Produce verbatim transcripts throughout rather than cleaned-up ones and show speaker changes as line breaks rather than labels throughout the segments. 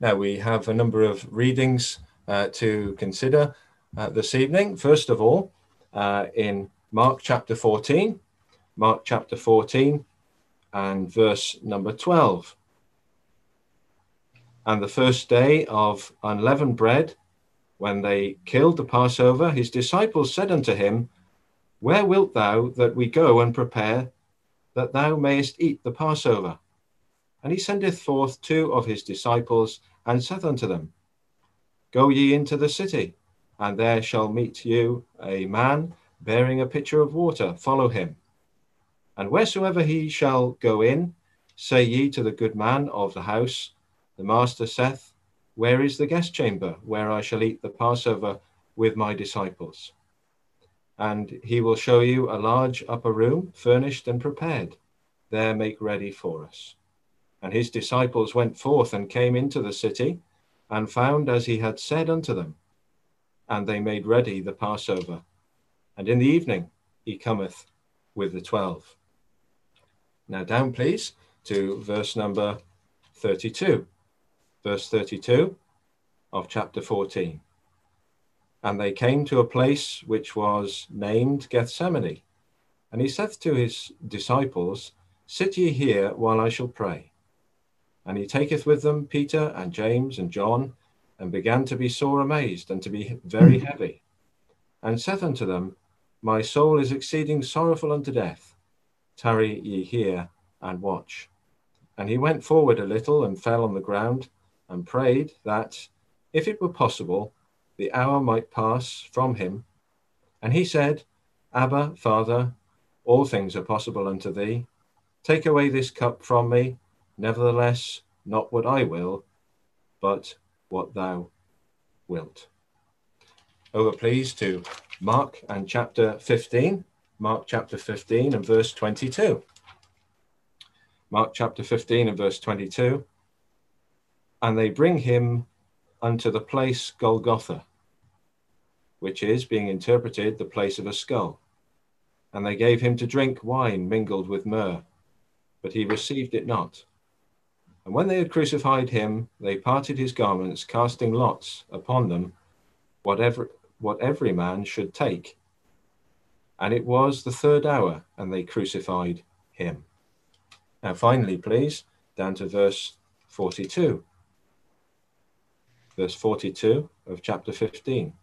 Now we have a number of readings uh, to consider uh, this evening. First of all, uh, in Mark chapter fourteen, Mark chapter fourteen and verse number twelve. And the first day of unleavened bread, when they killed the Passover, his disciples said unto him, Where wilt thou that we go and prepare, that thou mayest eat the Passover? And he sendeth forth two of his disciples, and saith unto them, Go ye into the city, and there shall meet you a man bearing a pitcher of water, follow him. And wheresoever he shall go in, say ye to the good man of the house, The master saith, Where is the guest chamber, where I shall eat the Passover with my disciples? And he will show you a large upper room, furnished and prepared. There make ready for us. And his disciples went forth and came into the city, and found as he had said unto them. And they made ready the Passover. And in the evening he cometh with the twelve. Now down, please, to verse number thirty-two. Verse thirty-two of chapter fourteen. And they came to a place which was named Gethsemane. And he saith to his disciples, Sit ye here while I shall pray. And he taketh with them Peter and James and John, and began to be sore amazed, and to be very heavy, and saith unto them, My soul is exceeding sorrowful unto death. Tarry ye here and watch. And he went forward a little, and fell on the ground, and prayed that, if it were possible, the hour might pass from him. And he said, Abba, Father, all things are possible unto thee. Take away this cup from me. Nevertheless, not what I will, but what thou wilt. Over, please, to Mark and chapter fifteen. Mark chapter fifteen and verse twenty-two. Mark chapter fifteen and verse twenty-two. And they bring him unto the place Golgotha, which is, being interpreted, the place of a skull. And they gave him to drink wine mingled with myrrh, but he received it not. And when they had crucified him, they parted his garments, casting lots upon them, whatever what every man should take. And it was the third hour, and they crucified him. Now finally, please, down to verse forty-two. Verse forty-two of chapter fifteen.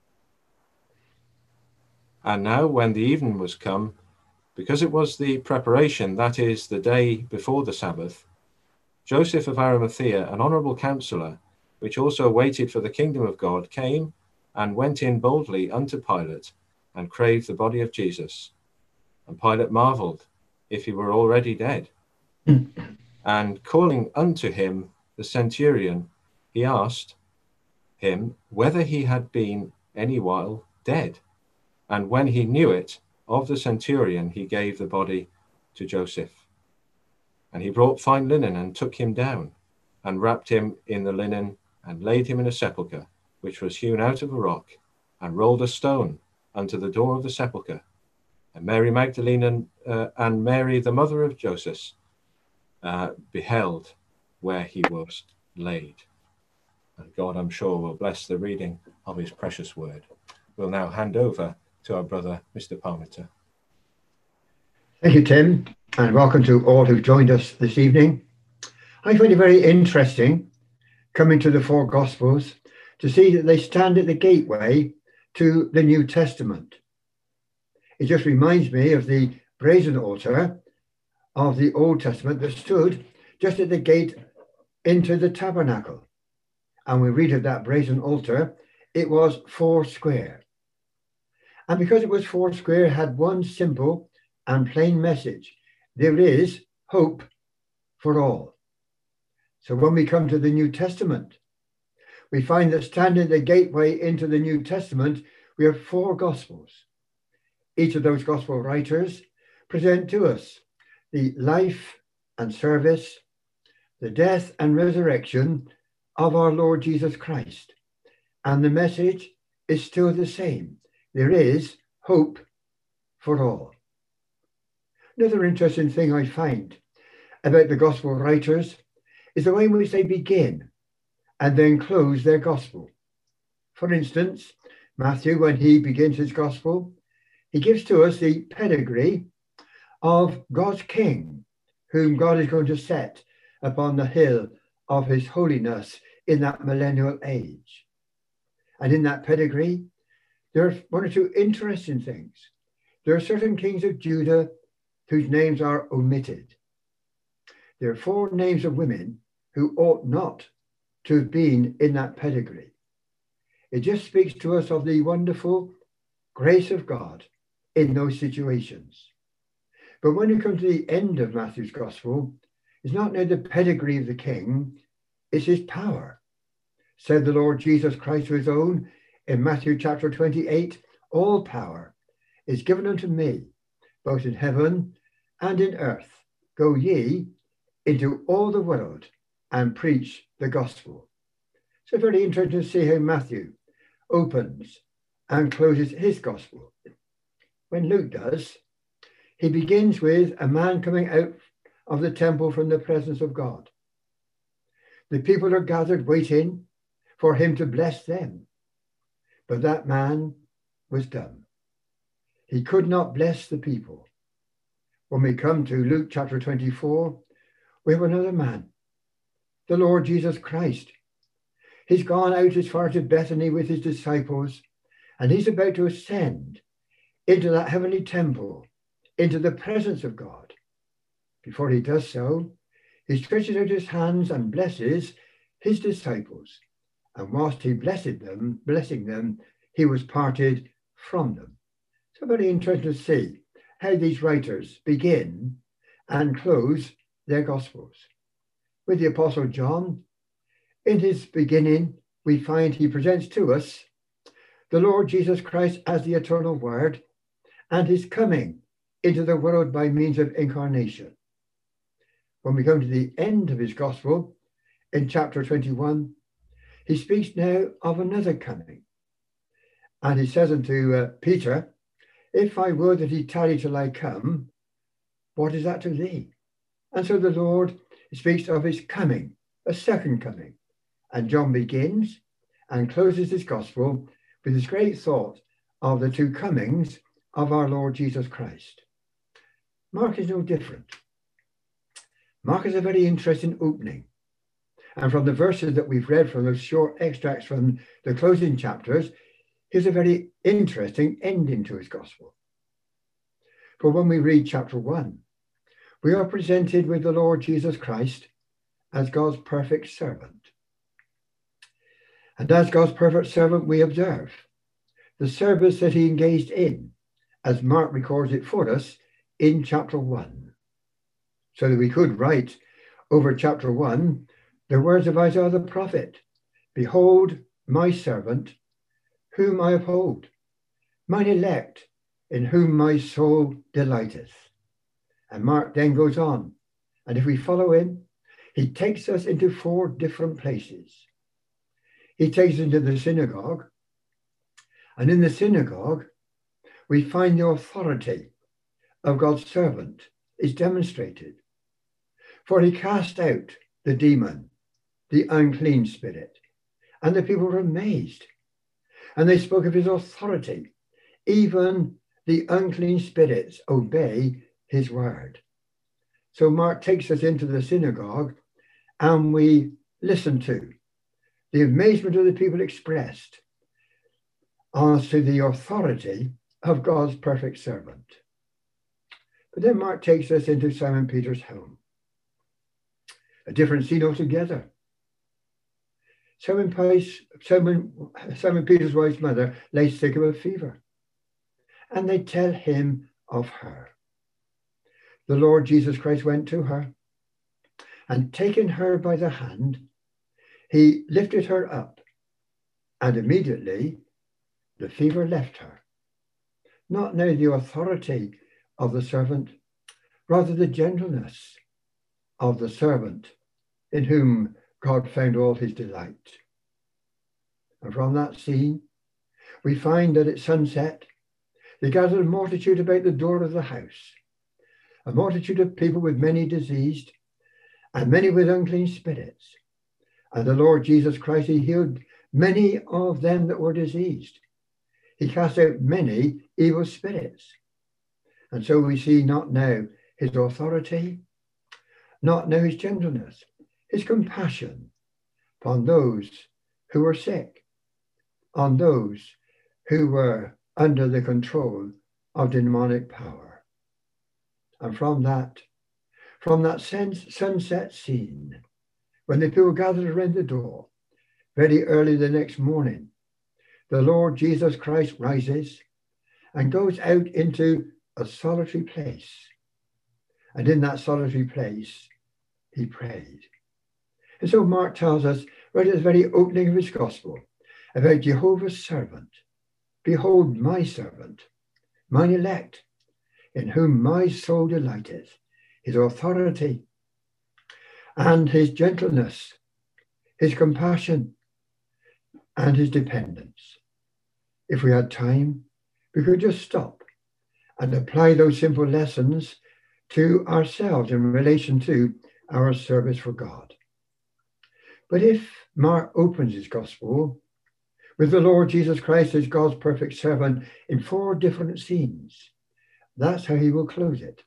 And now when the even was come, because it was the preparation, that is, the day before the Sabbath, Joseph of Arimathea, an honourable counsellor, which also waited for the kingdom of God, came and went in boldly unto Pilate, and craved the body of Jesus. And Pilate marvelled if he were already dead. And calling unto him the centurion, he asked him whether he had been any while dead. And when he knew it of the centurion, he gave the body to Joseph. And he brought fine linen, and took him down, and wrapped him in the linen, and laid him in a sepulchre, which was hewn out of a rock, and rolled a stone unto the door of the sepulchre. And Mary Magdalene and, uh, and Mary, the mother of Joseph, uh, beheld where he was laid. And God, I'm sure, will bless the reading of his precious word. We'll now hand over to our brother, Mister Parmenter.
Thank you, Tim, and welcome to all who've joined us this evening. I find it very interesting, coming to the four Gospels, to see that they stand at the gateway to the New Testament. It just reminds me of the brazen altar of the Old Testament that stood just at the gate into the tabernacle. And we read of that brazen altar, it was four square. And because it was four square, it had one simple and plain message. There is hope for all. So when we come to the New Testament, we find that standing at the gateway into the New Testament, we have four Gospels. Each of those Gospel writers present to us the life and service, the death and resurrection of our Lord Jesus Christ. And the message is still the same. There is hope for all. Another interesting thing I find about the Gospel writers is the way in which they begin. and then close their gospel. For instance, Matthew, when he begins his gospel, he gives to us the pedigree of God's king, whom God is going to set upon the hill of his holiness in that millennial age. And in that pedigree, there are one or two interesting things. There are certain kings of Judah whose names are omitted. There are four names of women who ought not to have been in that pedigree. It just speaks to us of the wonderful grace of God in those situations. But when you come to the end of Matthew's gospel, it's not now the pedigree of the king, it's his power. Said the Lord Jesus Christ to his own in Matthew chapter twenty-eight, all power is given unto me, both in heaven and in earth. Go ye into all the world and preach the gospel. So very interesting to see how Matthew opens and closes his gospel. When Luke does, he begins with a man coming out of the temple from the presence of God. The people are gathered waiting for him to bless them. But that man was dumb. He could not bless the people. When we come to Luke chapter twenty-four, we have another man, the Lord Jesus Christ. He's gone out as far to Bethany with his disciples, and he's about to ascend into that heavenly temple, into the presence of God. Before he does so, he stretches out his hands and blesses his disciples. And whilst he blessed them, blessing them, he was parted from them. So very interesting to see how these writers begin and close their Gospels. With the Apostle John, in his beginning, we find he presents to us the Lord Jesus Christ as the eternal Word and his coming into the world by means of incarnation. When we come to the end of his Gospel, in chapter twenty-one, he speaks now of another coming. And he says unto uh, Peter, if I would that he tarry till I come, what is that to thee? And so the Lord speaks of his coming, a second coming. And John begins and closes his gospel with this great thought of the two comings of our Lord Jesus Christ. Mark is no different. Mark is a very interesting opening. And from the verses that we've read from those short extracts from the closing chapters, here's a very interesting ending to his gospel. For when we read chapter one, we are presented with the Lord Jesus Christ as God's perfect servant. And as God's perfect servant, we observe the service that he engaged in, as Mark records it for us in chapter one. So that we could write over chapter one the words of Isaiah the prophet, behold my servant, whom I uphold, mine elect, in whom my soul delighteth. And Mark then goes on, and if we follow him, he takes us into four different places. He takes us into the synagogue, and in the synagogue, we find the authority of God's servant is demonstrated. For he cast out the demon, the unclean spirit, and the people were amazed. And they spoke of his authority. Even the unclean spirits obey his word. So Mark takes us into the synagogue and we listen to the amazement of the people expressed as to the authority of God's perfect servant. But then Mark takes us into Simon Peter's home. A different scene altogether. Simon, Pice, Simon, Simon Peter's wife's mother lay sick of a fever, and they tell him of her. The Lord Jesus Christ went to her, and taking her by the hand, he lifted her up, and immediately the fever left her. Not now the authority of the servant, rather the gentleness of the servant in whom God found all his delight. And from that scene, we find that at sunset, they gathered a multitude about the door of the house, a multitude of people with many diseased and many with unclean spirits. And the Lord Jesus Christ, he healed many of them that were diseased. He cast out many evil spirits. And so we see not now his authority, not now his gentleness, his compassion upon those who were sick, on those who were under the control of demonic power. And from that, from that sunset scene, when the people gathered around the door, very early the next morning, the Lord Jesus Christ rises and goes out into a solitary place. And in that solitary place, he prayed. And so Mark tells us right at the very opening of his gospel about Jehovah's servant. Behold my servant, mine elect, in whom my soul delighteth, his authority and his gentleness, his compassion and his dependence. If we had time, we could just stop and apply those simple lessons to ourselves in relation to our service for God. But if Mark opens his gospel with the Lord Jesus Christ as God's perfect servant in four different scenes, that's how he will close it.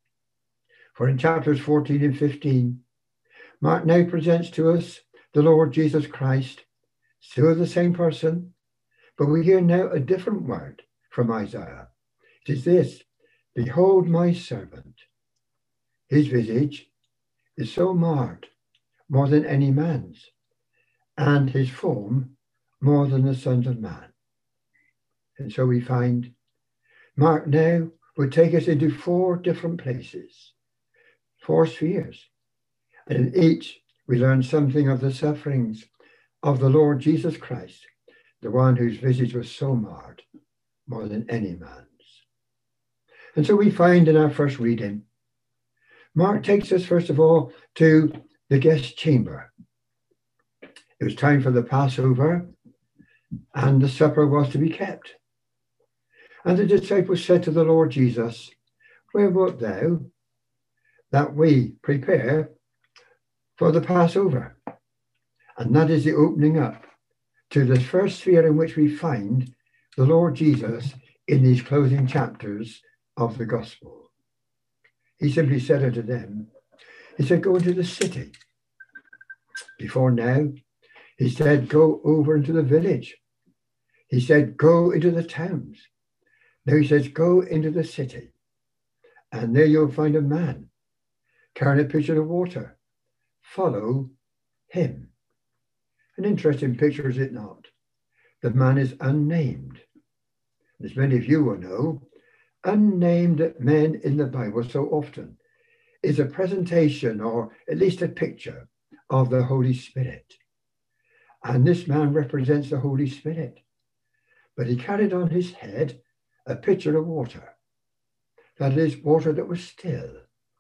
For in chapters fourteen and fifteen, Mark now presents to us the Lord Jesus Christ, still the same person, but we hear now a different word from Isaiah. It is this: behold my servant. His visage is so marred, more than any man's, and his form more than the sons of man. And so we find Mark now would take us into four different places, four spheres. And in each, we learn something of the sufferings of the Lord Jesus Christ, the one whose visage was so marred, more than any man's. And so we find in our first reading, Mark takes us, first of all, to the guest chamber. It was time for the Passover, and the supper was to be kept. And the disciples said to the Lord Jesus, where wilt thou that we prepare for the Passover? And that is the opening up to the first sphere in which we find the Lord Jesus in these closing chapters of the gospel. He simply said unto them, he said, go into the city. Before now, he said, go over into the village. He said, go into the towns. Now he says, go into the city. And there you'll find a man carrying a pitcher of water. Follow him. An interesting picture, is it not? The man is unnamed. As many of you will know, unnamed men in the Bible so often is a presentation, or at least a picture, of the Holy Spirit. And this man represents the Holy Spirit. But he carried on his head a pitcher of water. That is, water that was still.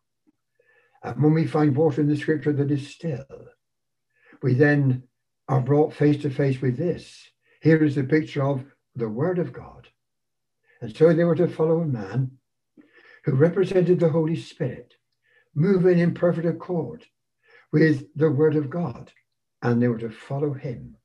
And when we find water in the scripture that is still, we then are brought face to face with this. Here is the picture of the Word of God. And so they were to follow a man who represented the Holy Spirit, moving in perfect accord with the Word of God, and they were to follow him.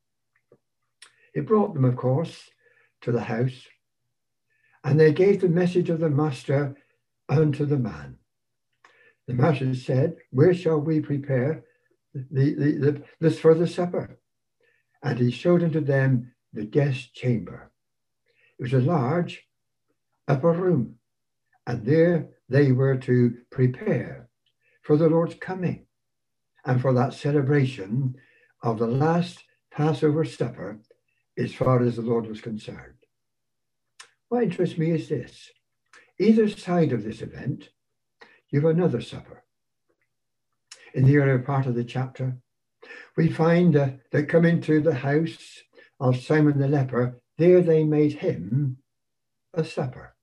It brought them, of course, to the house, and they gave the message of the Master unto the man. The Master said, where shall we prepare the, the, the, this for the supper? And he showed unto them the guest chamber. It was a large upper room, and there they were to prepare for the Lord's coming and for that celebration of the last Passover supper as far as the Lord was concerned. What interests me is this: either side of this event, you have another supper. In the earlier part of the chapter, we find uh, that coming to the house of Simon the leper, there they made him a supper.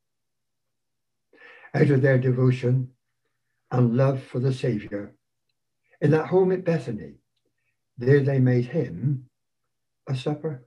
Out of their devotion and love for the Saviour, in that home at Bethany, there they made him a supper.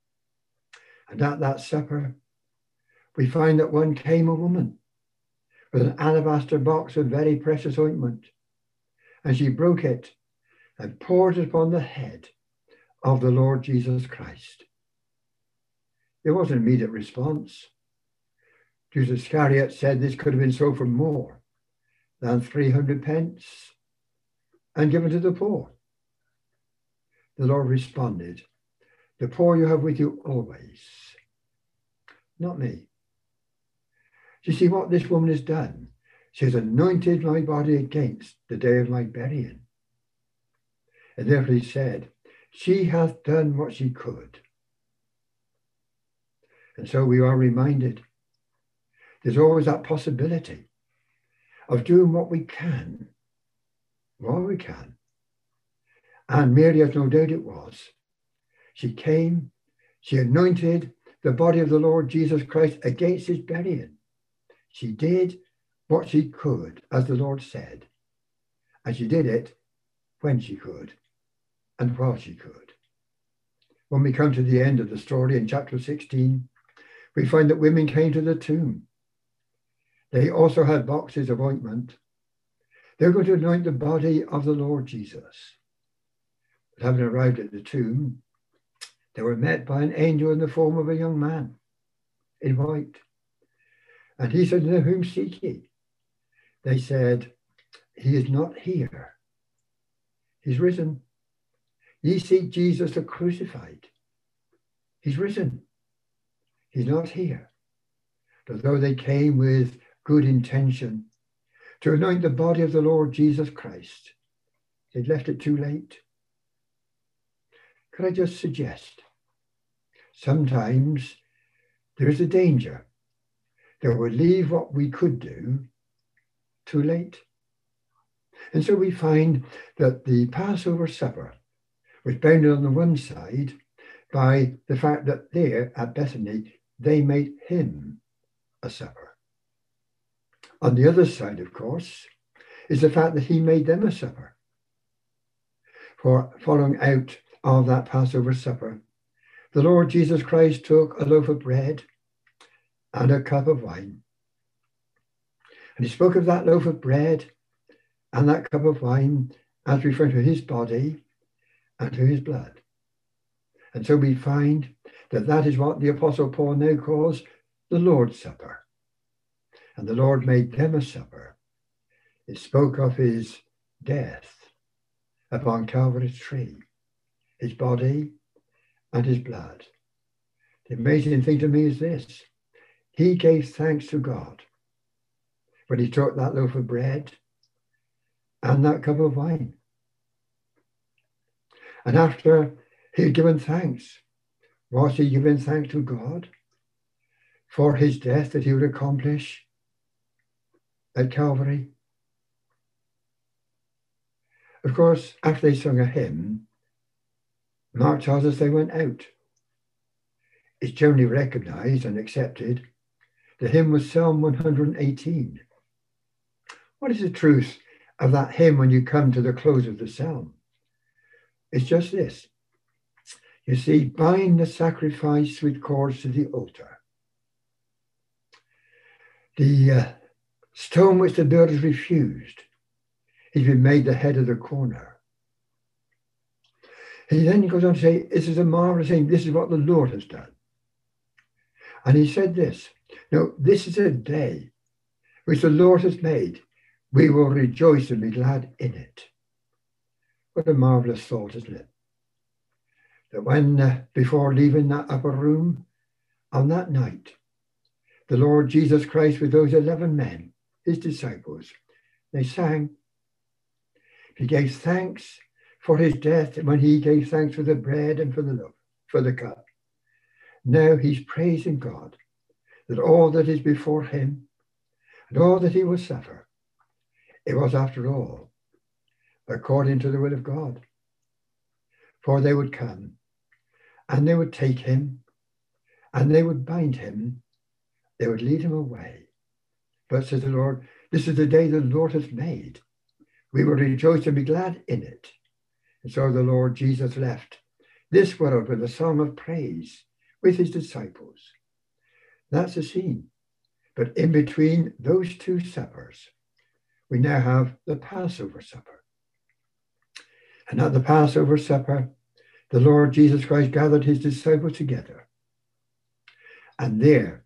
And at that supper, we find that one came a woman with an alabaster box of very precious ointment, and she broke it and poured it upon the head of the Lord Jesus Christ. There was an immediate response. Judas Iscariot said this could have been sold for more than three hundred pence and given to the poor. The Lord responded, the poor you have with you always, not me. You see what this woman has done? She has anointed my body against the day of my burying. And therefore he said, she hath done what she could. And so we are reminded there's always that possibility of doing what we can, while we can. And Mary, as no doubt it was, she came, she anointed the body of the Lord Jesus Christ against his burying. She did what she could, as the Lord said, and she did it when she could and while she could. When we come to the end of the story in chapter sixteen, we find that women came to the tomb. They also had boxes of ointment. They're going to anoint the body of the Lord Jesus. But having arrived at the tomb, they were met by an angel in the form of a young man in white. And he said, "Now whom seek ye?" They said, "He is not here. He's risen. Ye seek Jesus the crucified. He's risen. He's not here." But though they came with good intention to anoint the body of the Lord Jesus Christ, they'd left it too late. Could I just suggest, sometimes there is a danger that we leave what we could do too late. And so we find that the Passover supper was bounded on the one side by the fact that there at Bethany, they made him a supper. On the other side, of course, is the fact that he made them a supper. For following out of that Passover supper, the Lord Jesus Christ took a loaf of bread and a cup of wine. And he spoke of that loaf of bread and that cup of wine as referring to his body and to his blood. And so we find that that is what the Apostle Paul now calls the Lord's Supper. And the Lord made them a supper. It spoke of his death upon Calvary's tree, his body and his blood. The amazing thing to me is this: he gave thanks to God when he took that loaf of bread and that cup of wine. And after he had given thanks, was he giving thanks to God for his death that he would accomplish at Calvary? Of course, after they sung a hymn, Mark tells us they went out. It's generally recognized and accepted. The hymn was Psalm one hundred eighteen. What is the truth of that hymn when you come to the close of the psalm? It's just this. You see, bind the sacrifice with cords to the altar. The uh, stone which the builders refused, he's been made the head of the corner. He then goes on to say, this is a marvelous thing. This is what the Lord has done. And he said this, no, this is a day which the Lord has made. We will rejoice and be glad in it. What a marvelous thought, isn't it? That when, uh, before leaving that upper room, on that night, the Lord Jesus Christ with those eleven men, his disciples, they sang. He gave thanks for his death when he gave thanks for the bread and for the loaf, for the cup. Now he's praising God that all that is before him and all that he will suffer, it was after all according to the will of God. For they would come and they would take him and they would bind him. They would lead him away. But says the Lord, this is the day the Lord has made. We will rejoice and be glad in it. And so the Lord Jesus left this world with a song of praise with his disciples. That's the scene. But in between those two suppers, we now have the Passover supper. And at the Passover supper, the Lord Jesus Christ gathered his disciples together. And there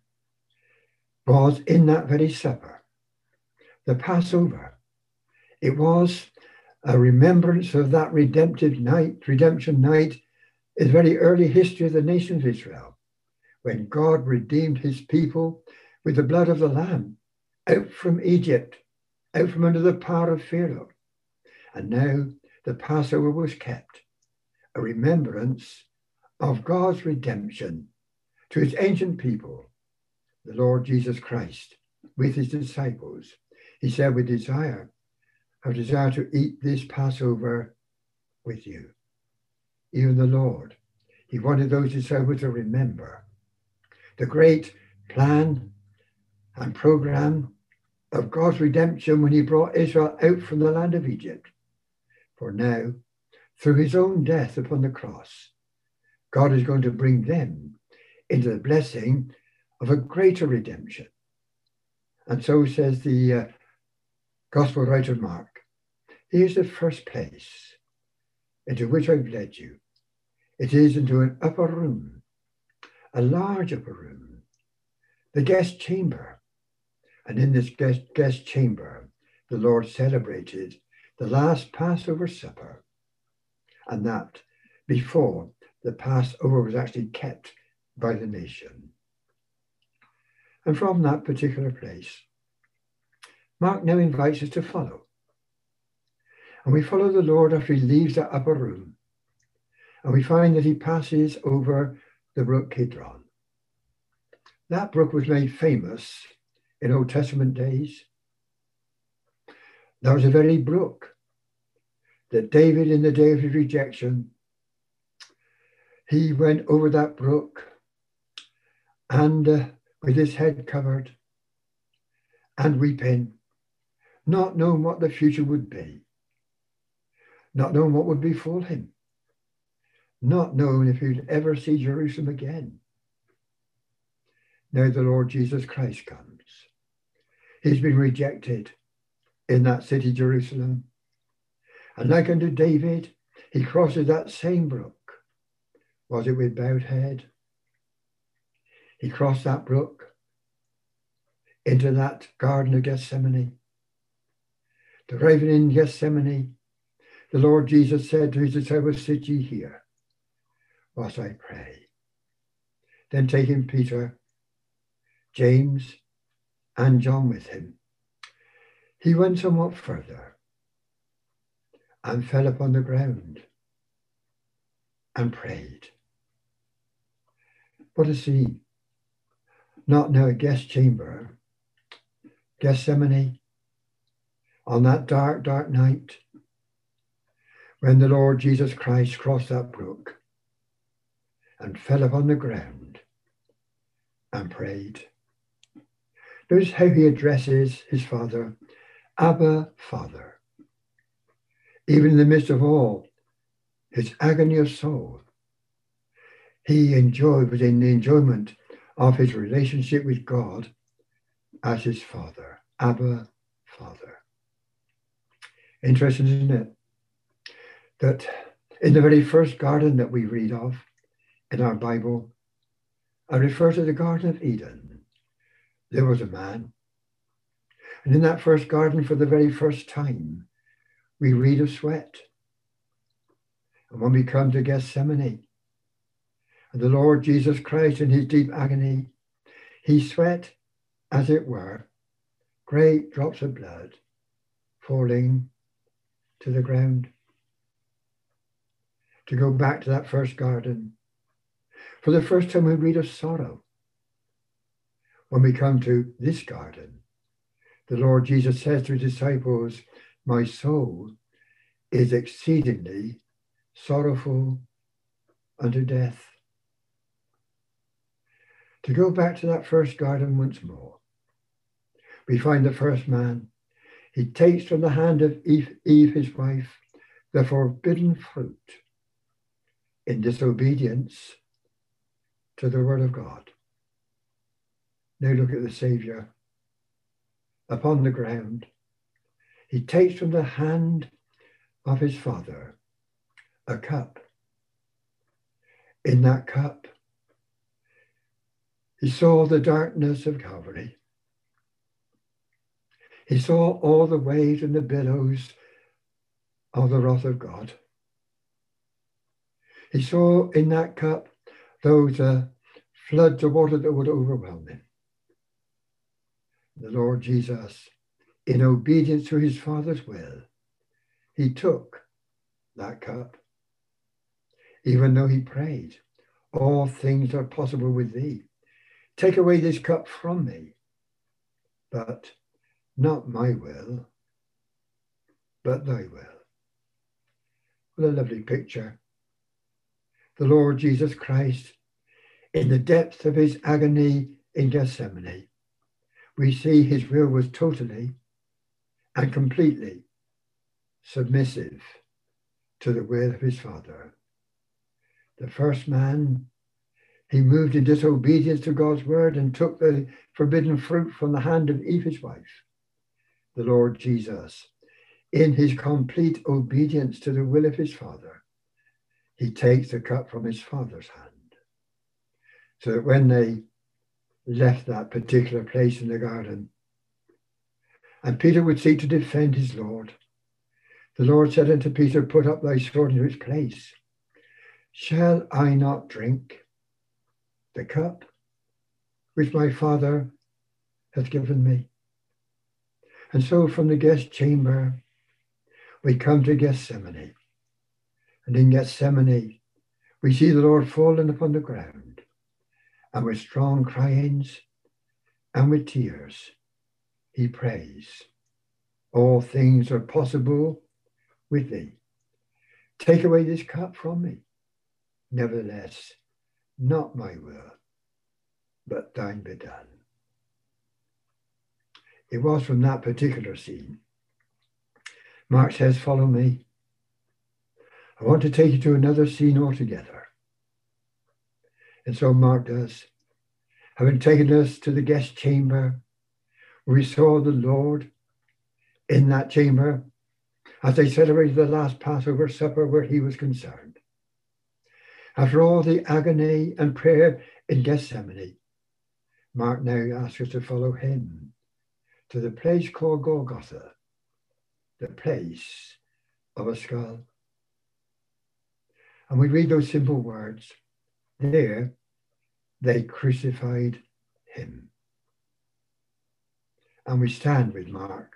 was in that very supper, the Passover. It was a remembrance of that redemptive night, redemption night, in the very early history of the nation of Israel, when God redeemed his people with the blood of the Lamb out from Egypt, out from under the power of Pharaoh. And now the Passover was kept, a remembrance of God's redemption to his ancient people, the Lord Jesus Christ, with his disciples. He said, we desire, have desire to eat this Passover with you. Even the Lord, he wanted those disciples to remember the great plan and program of God's redemption when he brought Israel out from the land of Egypt. For now, through his own death upon the cross, God is going to bring them into the blessing of a greater redemption. And so says the uh, Gospel writer Mark, here's the first place into which I've led you. It is into an upper room, a large upper room, the guest chamber. And in this guest, guest chamber, the Lord celebrated the last Passover supper, and that before the Passover was actually kept by the nation. And from that particular place, Mark now invites us to follow. And we follow the Lord after he leaves that upper room, and we find that he passes over the brook Kidron. That brook was made famous in Old Testament days. That was a very brook that David, in the day of his rejection, he went over that brook and uh, with his head covered and weeping, not knowing what the future would be, not knowing what would befall him, not knowing if he'd ever see Jerusalem again. Now the Lord Jesus Christ comes. He's been rejected in that city, Jerusalem. And like unto David, he crosses that same brook. Was it with bowed head? He crossed that brook into that garden of Gethsemane. Arriving in Gethsemane, the Lord Jesus said to his disciples, sit ye here, whilst I pray. Then taking Peter, James, and John with him, he went somewhat further and fell upon the ground and prayed. What a scene. Not now a guest chamber, Gethsemane, on that dark, dark night when the Lord Jesus Christ crossed that brook and fell upon the ground and prayed. Notice how he addresses his Father, Abba, Father. Even in the midst of all his agony of soul, he enjoyed, was in the enjoyment of his relationship with God as his Father, Abba, Father. Interesting, isn't it? That in the very first garden that we read of in our Bible, I refer to the Garden of Eden. There was a man. And in that first garden, for the very first time, we read of sweat. And when we come to Gethsemane, and the Lord Jesus Christ in his deep agony, he sweat, as it were, great drops of blood falling to the ground. To go back to that first garden, for the first time we read of sorrow. When we come to this garden, the Lord Jesus says to his disciples, my soul is exceedingly sorrowful unto death. To go back to that first garden once more, we find the first man. He takes from the hand of Eve, Eve his wife, the forbidden fruit in disobedience to the word of God. Now look at the Saviour upon the ground. He takes from the hand of his Father a cup. In that cup, he saw the darkness of Calvary. He saw all the waves and the billows of the wrath of God. He saw in that cup those uh, floods of water that would overwhelm him. The Lord Jesus, in obedience to his Father's will, he took that cup. Even though he prayed, all things are possible with thee. Take away this cup from me, but not my will, but thy will. What a lovely picture. The Lord Jesus Christ, in the depth of his agony in Gethsemane, we see his will was totally and completely submissive to the will of his Father. The first man, he moved in disobedience to God's word and took the forbidden fruit from the hand of Eve, his wife. The Lord Jesus, in his complete obedience to the will of his Father, he takes the cup from his Father's hand. So that when they left that particular place in the garden, and Peter would seek to defend his Lord, the Lord said unto Peter, put up thy sword into its place. Shall I not drink the cup which my Father hath given me? And so from the guest chamber, we come to Gethsemane. And in Gethsemane, we see the Lord fallen upon the ground, and with strong cryings and with tears, he prays, all things are possible with thee. Take away this cup from me. Nevertheless, not my will, but thine be done. It was from that particular scene. Mark says, follow me. I want to take you to another scene altogether. And so Mark does. Having taken us to the guest chamber, where we saw the Lord in that chamber as they celebrated the last Passover supper where he was concerned. After all the agony and prayer in Gethsemane, Mark now asks us to follow him to the place called Golgotha, the place of a skull. And we read those simple words, there they crucified him. And we stand with Mark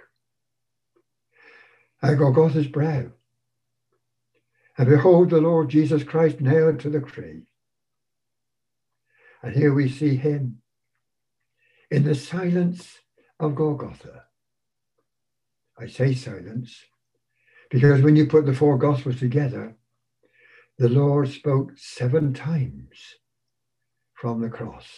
at Golgotha's brow. And behold the Lord Jesus Christ nailed to the tree. And here we see him in the silence of Golgotha. I say silence because when you put the four Gospels together, the Lord spoke seven times from the cross.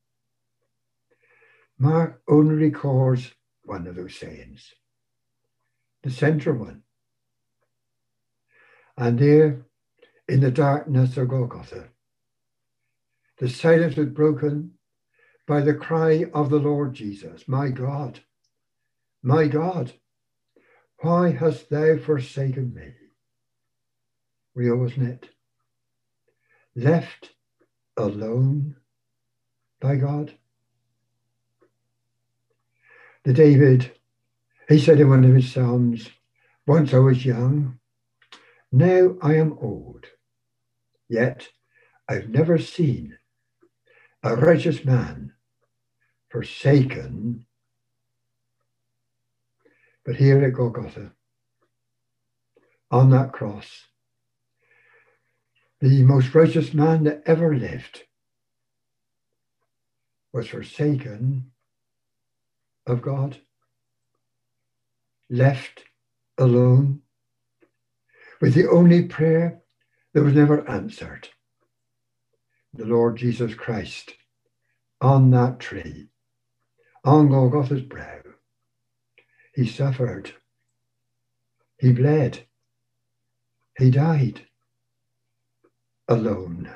Mark only records one of those sayings, the central one. And there, in the darkness of Golgotha, the silence was broken by the cry of the Lord Jesus, my God, my God, why hast thou forsaken me? Real, wasn't it? Left alone by God. The David, he said in one of his Psalms, once I was young, now I am old, yet I've never seen a righteous man forsaken. But here at Golgotha, on that cross, the most righteous man that ever lived was forsaken of God, left alone, with the only prayer that was never answered. The Lord Jesus Christ on that tree, on Golgotha's brow, he suffered, he bled, he died alone.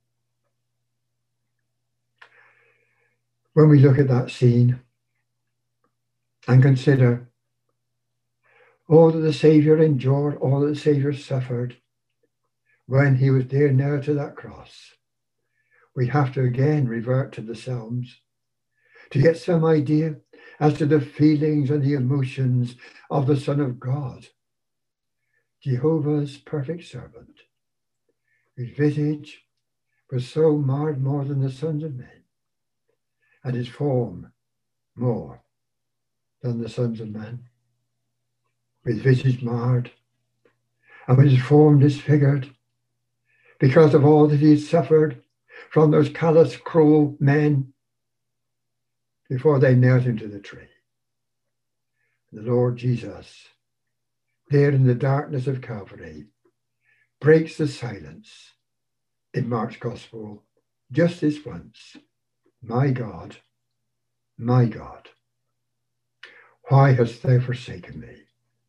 When we look at that scene and consider all that the Saviour endured, all that the Saviour suffered when he was there nailed to that cross, we have to again revert to the Psalms to get some idea as to the feelings and the emotions of the Son of God, Jehovah's perfect servant, whose visage was so marred more than the sons of men, and his form more than the sons of man, with visage marred, and with his form disfigured, because of all that he had suffered from those callous, cruel men before they nailed him to the tree. The Lord Jesus, there in the darkness of Calvary, breaks the silence in Mark's Gospel just this once. My God, my God, why hast thou forsaken me?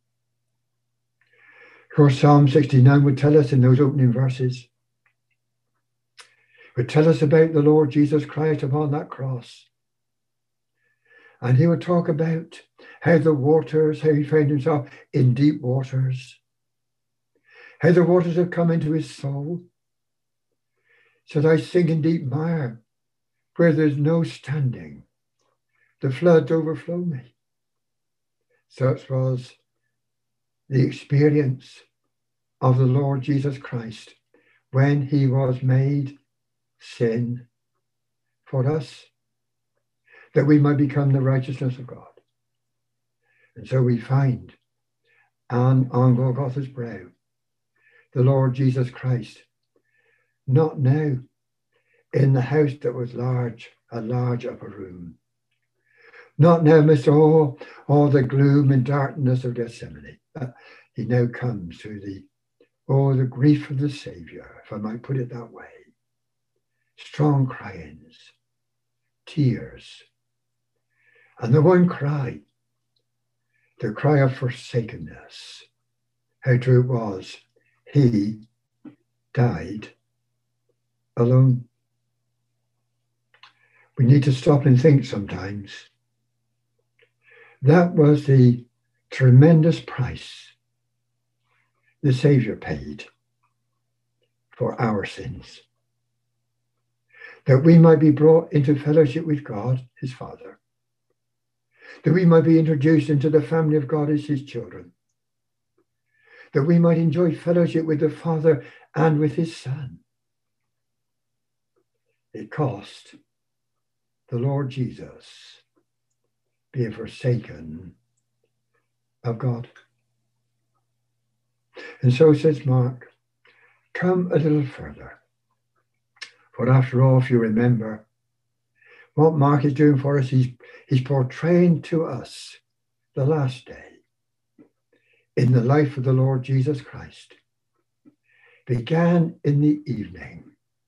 Of course, Psalm sixty-nine would tell us in those opening verses, would tell us about the Lord Jesus Christ upon that cross. And he would talk about how the waters, how he found himself in deep waters, how the waters have come into his soul. Said, I sink in deep mire where there's no standing. The floods overflow me. Such was the experience of the Lord Jesus Christ when he was made sin for us, that we might become the righteousness of God. And so we find on, on Golgotha's brow, the Lord Jesus Christ, not now in the house that was large, a large upper room, not now amidst all, all the gloom and darkness of Gethsemane. Uh, he now comes to the, oh, the grief of the Saviour, if I might put it that way. Strong cryings, tears, and the one cry, the cry of forsakenness. How true it was. He died alone. We need to stop and think sometimes. That was the tremendous price the Saviour paid for our sins, that we might be brought into fellowship with God, his Father, that we might be introduced into the family of God as his children, that we might enjoy fellowship with the Father and with his Son. It cost the Lord Jesus being forsaken of God. And so says Mark, come a little further. For after all, if you remember, what Mark is doing for us, he's, he's portraying to us the last day in the life of the Lord Jesus Christ. Began in the evening.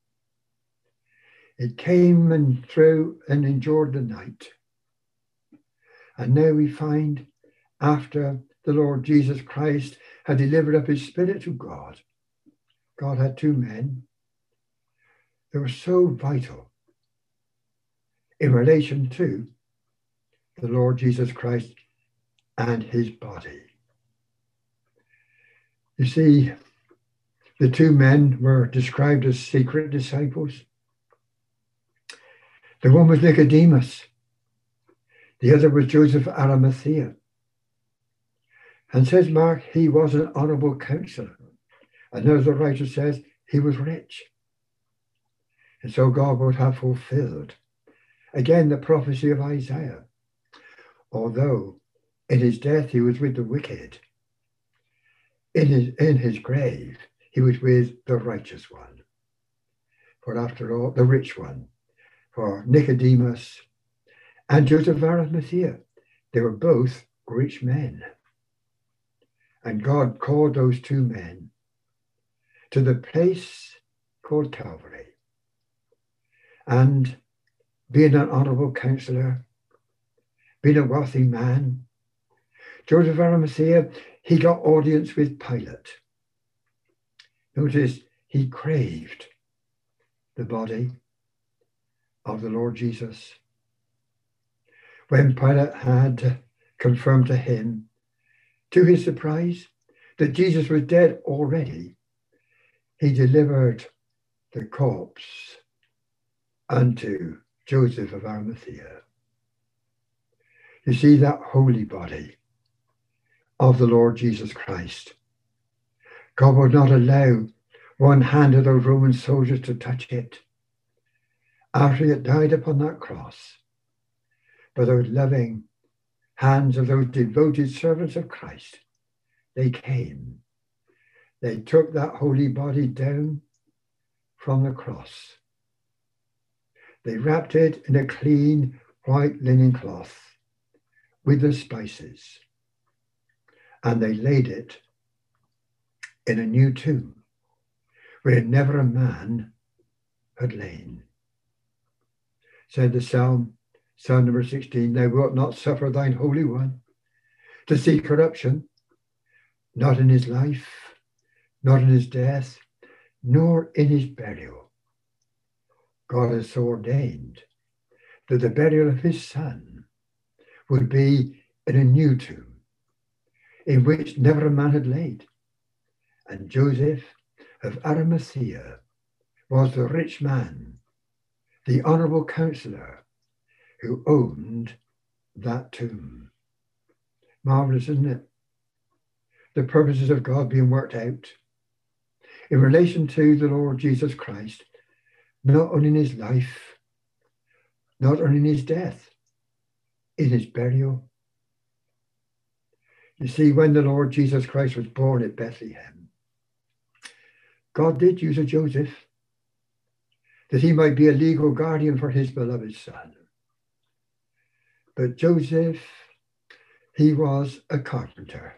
It came and through and endured the night. And now we find, after the Lord Jesus Christ had delivered up his spirit to God, God had two men that were so vital in relation to the Lord Jesus Christ and his body. You see, the two men were described as secret disciples. The one was Nicodemus. The other was Joseph of Arimathea. And says Mark, he was an honorable counselor. And as the writer says, he was rich. And so God would have fulfilled, again, the prophecy of Isaiah. Although in his death he was with the wicked, in his, in his grave he was with the righteous one. For after all, the rich one, for Nicodemus and Joseph of Arimathea, they were both rich men. And God called those two men to the place called Calvary. And being an honorable counselor, being a wealthy man, Joseph of Arimathea, he got audience with Pilate. Notice, he craved the body of the Lord Jesus. When Pilate had confirmed to him, to his surprise, that Jesus was dead already, he delivered the corpse unto Joseph of Arimathea. You see, that holy body of the Lord Jesus Christ, God would not allow one hand of those Roman soldiers to touch it after he had died upon that cross. But those loving hands of those devoted servants of Christ, they came. They took that holy body down from the cross. They wrapped it in a clean white linen cloth with the spices, and they laid it in a new tomb where never a man had lain. Said the Psalm, Psalm number sixteen, thou wilt not suffer thine Holy One to see corruption, not in his life, not in his death, nor in his burial. God has so ordained that the burial of his Son would be in a new tomb, in which never a man had laid. And Joseph of Arimathea was the rich man, the honourable counsellor, who owned that tomb. Marvellous, isn't it? The purposes of God being worked out in relation to the Lord Jesus Christ, not only in his life, not only in his death, in his burial. You see, when the Lord Jesus Christ was born at Bethlehem, God did use a Joseph that he might be a legal guardian for his beloved Son. But Joseph, he was a carpenter.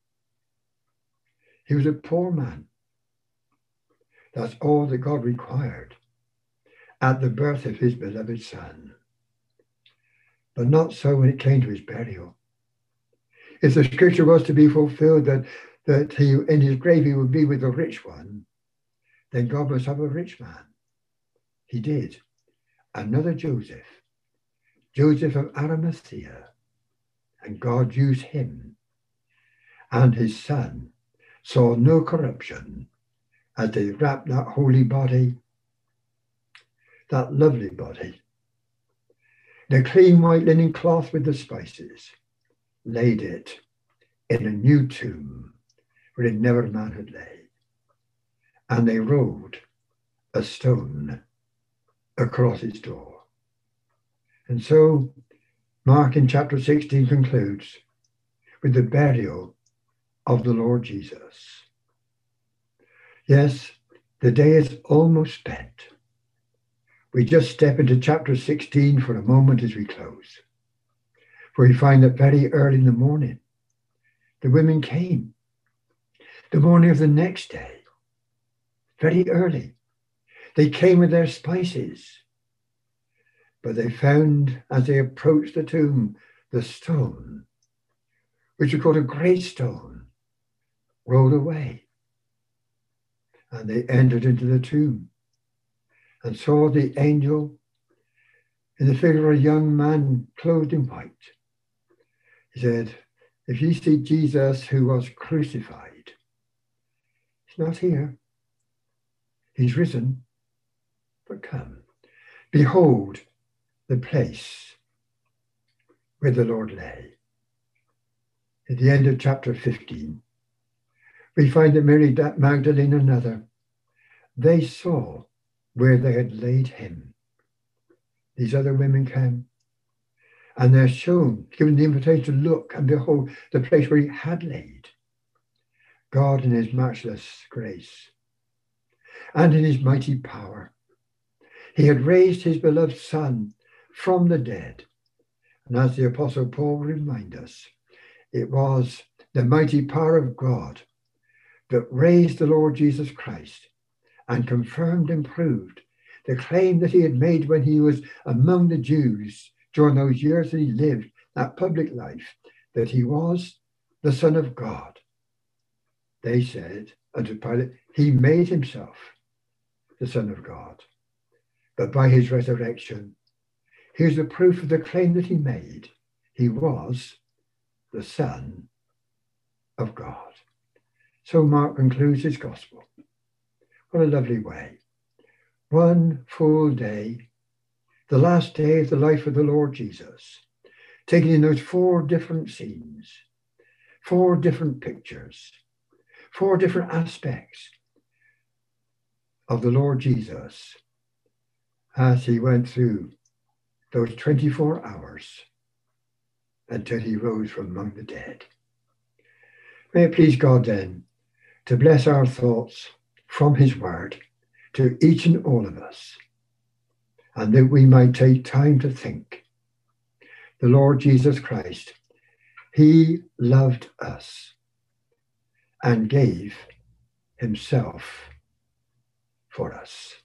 He was a poor man. That's all that God required at the birth of his beloved Son. But not so when it came to his burial. If the scripture was to be fulfilled that, that he in his grave he would be with the rich one, then God must have a rich man. He did. Another Joseph, Joseph of Arimathea, and God used him. And his Son saw no corruption as they wrapped that holy body, that lovely body, in a clean white linen cloth with the spices, laid it in a new tomb where never a man had laid. And they rolled a stone across his door. And so Mark in chapter sixteen concludes with the burial of the Lord Jesus. Yes, the day is almost spent. We just step into chapter sixteen for a moment as we close, where we find that very early in the morning, the women came. The morning of the next day, very early, they came with their spices. But they found, as they approached the tomb, the stone, which we called a great stone, rolled away. And they entered into the tomb and saw the angel in the figure of a young man clothed in white. He said, if you see Jesus who was crucified, he's not here. He's risen, but come. Behold the place where the Lord lay. At the end of chapter fifteen, we find that Mary Magdalene and another, they saw where they had laid him. These other women came, and they're shown, given the invitation to look and behold the place where he had laid. God in his matchless grace and in his mighty power, he had raised his beloved Son from the dead. And as the Apostle Paul will remind us, it was the mighty power of God that raised the Lord Jesus Christ and confirmed and proved the claim that he had made when he was among the Jews during those years that he lived that public life, that he was the Son of God. They said unto Pilate, he made himself the Son of God. But by his resurrection, here's the proof of the claim that he made. He was the Son of God. So Mark concludes his gospel What a lovely way. One full day, the last day of the life of the Lord Jesus, taking in those four different scenes, four different pictures, four different aspects of the Lord Jesus as he went through those twenty-four hours until he rose from among the dead. May it please God then to bless our thoughts from his word to each and all of us, and that we might take time to think. The Lord Jesus Christ, he loved us and gave himself for us.